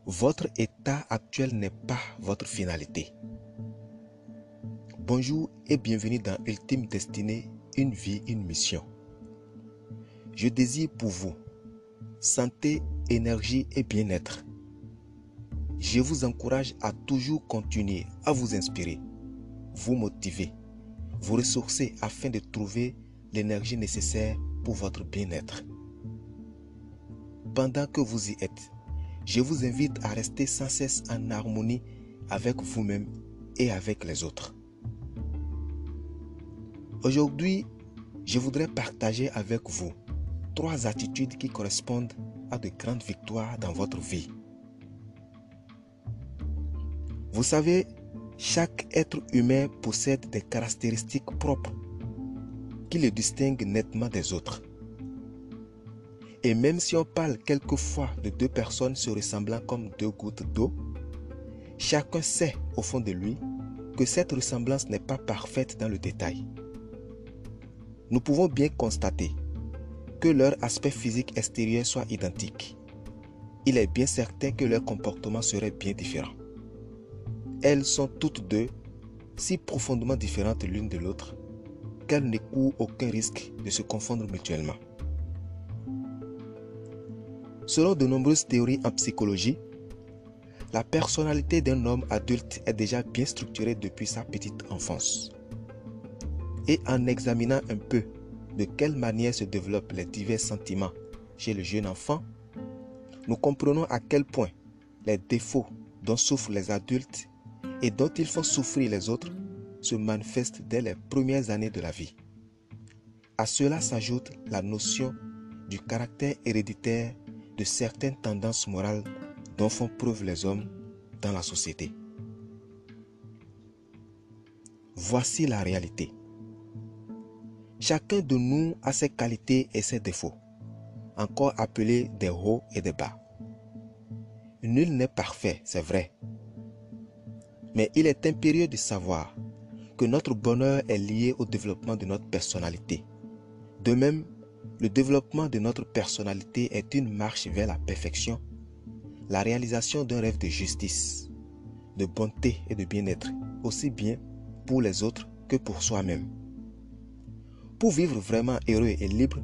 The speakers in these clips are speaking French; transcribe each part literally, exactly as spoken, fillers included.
Votre état actuel n'est pas votre finalité. Bonjour et bienvenue dans Ultime Destinée, une vie, une mission. Je désire pour vous santé, énergie et bien-être. Je vous encourage à toujours continuer à vous inspirer, vous motiver, vous ressourcer afin de trouver l'énergie nécessaire pour votre bien-être. Pendant que vous y êtes, je vous invite à rester sans cesse en harmonie avec vous-même et avec les autres. Aujourd'hui, je voudrais partager avec vous trois attitudes qui correspondent à de grandes victoires dans votre vie. Vous savez, chaque être humain possède des caractéristiques propres qui le distinguent nettement des autres. Et même si on parle quelquefois de deux personnes se ressemblant comme deux gouttes d'eau, chacun sait au fond de lui que cette ressemblance n'est pas parfaite dans le détail. Nous pouvons bien constater que leur aspect physique extérieur soit identique. Il est bien certain que leur comportement serait bien différent. Elles sont toutes deux si profondément différentes l'une de l'autre qu'elles ne courent aucun risque de se confondre mutuellement. Selon de nombreuses théories en psychologie, la personnalité d'un homme adulte est déjà bien structurée depuis sa petite enfance. Et en examinant un peu de quelle manière se développent les divers sentiments chez le jeune enfant, nous comprenons à quel point les défauts dont souffrent les adultes et dont ils font souffrir les autres se manifestent dès les premières années de la vie. À cela s'ajoute la notion du caractère héréditaire de certaines tendances morales dont font preuve les hommes dans la société. Voici la réalité. Chacun de nous a ses qualités et ses défauts, encore appelés des hauts et des bas. Nul n'est parfait, c'est vrai. Mais il est impérieux de savoir que notre bonheur est lié au développement de notre personnalité. De même, le développement de notre personnalité est une marche vers la perfection, la réalisation d'un rêve de justice, de bonté et de bien-être, aussi bien pour les autres que pour soi-même. Pour vivre vraiment heureux et libre,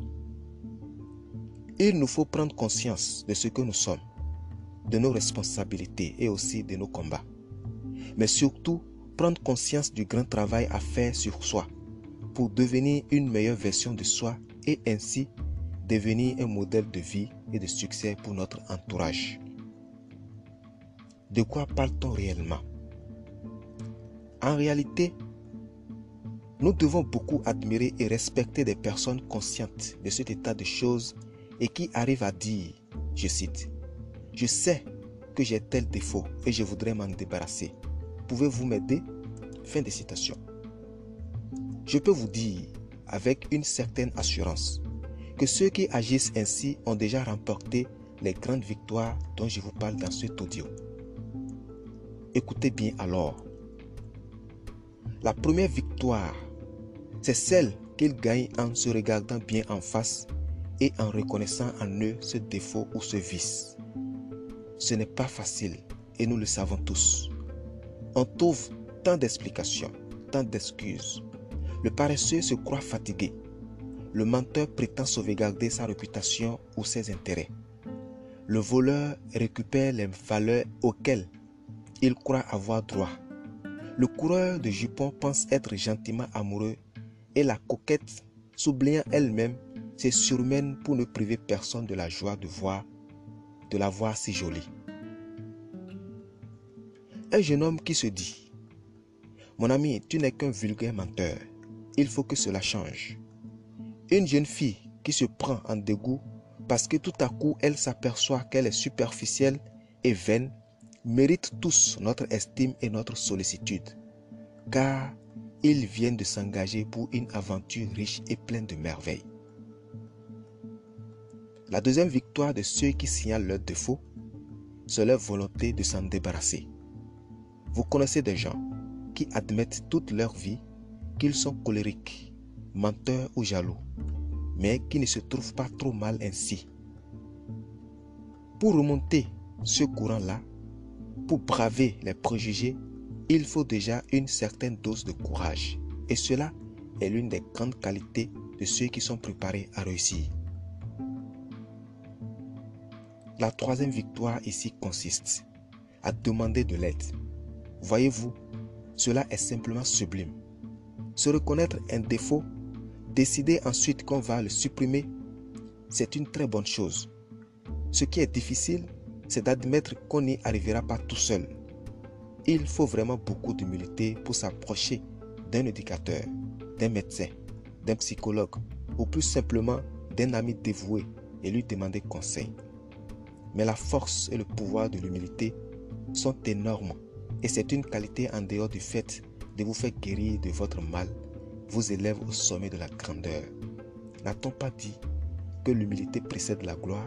il nous faut prendre conscience de ce que nous sommes, de nos responsabilités et aussi de nos combats. Mais surtout, prendre conscience du grand travail à faire sur soi pour devenir une meilleure version de soi et ainsi devenir un modèle de vie et de succès pour notre entourage. De quoi parle-t-on réellement? En réalité, nous devons beaucoup admirer et respecter des personnes conscientes de cet état de choses et qui arrivent à dire, je cite, « Je sais que j'ai tel défaut et je voudrais m'en débarrasser. Pouvez-vous m'aider ?» Fin de citation. Je peux vous dire avec une certaine assurance que ceux qui agissent ainsi ont déjà remporté les grandes victoires dont je vous parle dans cet audio. Écoutez bien alors. La première victoire, c'est celle qu'ils gagnent en se regardant bien en face et en reconnaissant en eux ce défaut ou ce vice. Ce n'est pas facile et nous le savons tous. On trouve tant d'explications, tant d'excuses. Le paresseux se croit fatigué. Le menteur prétend sauvegarder sa réputation ou ses intérêts. Le voleur récupère les valeurs auxquelles il croit avoir droit. Le coureur de jupons pense être gentiment amoureux et la coquette, s'oubliant elle-même, se surmène pour ne priver personne de la joie de voir, de la voir si jolie. Un jeune homme qui se dit « Mon ami, tu n'es qu'un vulgaire menteur. Il faut que cela change. » Une jeune fille qui se prend en dégoût parce que tout à coup elle s'aperçoit qu'elle est superficielle et vaine mérite tous notre estime et notre sollicitude, car ils viennent de s'engager pour une aventure riche et pleine de merveilles. La deuxième victoire de ceux qui signalent leurs défauts, c'est leur volonté de s'en débarrasser. Vous connaissez des gens qui admettent toute leur vie qu'ils sont colériques, menteurs ou jaloux, mais qui ne se trouvent pas trop mal ainsi. Pour remonter ce courant-là, pour braver les préjugés, il faut déjà une certaine dose de courage. Et cela est l'une des grandes qualités de ceux qui sont préparés à réussir. La troisième victoire ici consiste à demander de l'aide. Voyez-vous, cela est simplement sublime. Se reconnaître un défaut, décider ensuite qu'on va le supprimer, c'est une très bonne chose. Ce qui est difficile, c'est d'admettre qu'on n'y arrivera pas tout seul. Il faut vraiment beaucoup d'humilité pour s'approcher d'un éducateur, d'un médecin, d'un psychologue ou plus simplement d'un ami dévoué et lui demander conseil. Mais la force et le pouvoir de l'humilité sont énormes et c'est une qualité en dehors du fait de vous faire guérir de votre mal, vous élève au sommet de la grandeur. N'a-t-on pas dit que l'humilité précède la gloire?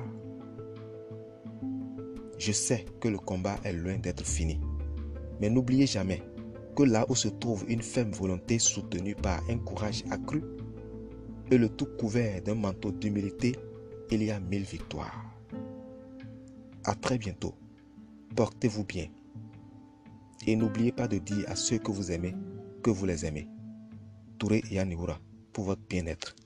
Je sais que le combat est loin d'être fini, mais n'oubliez jamais que là où se trouve une ferme volonté soutenue par un courage accru et le tout couvert d'un manteau d'humilité, il y a mille victoires. À très bientôt. Portez-vous bien. Et n'oubliez pas de dire à ceux que vous aimez que vous les aimez. Touré Yaniwura pour votre bien-être.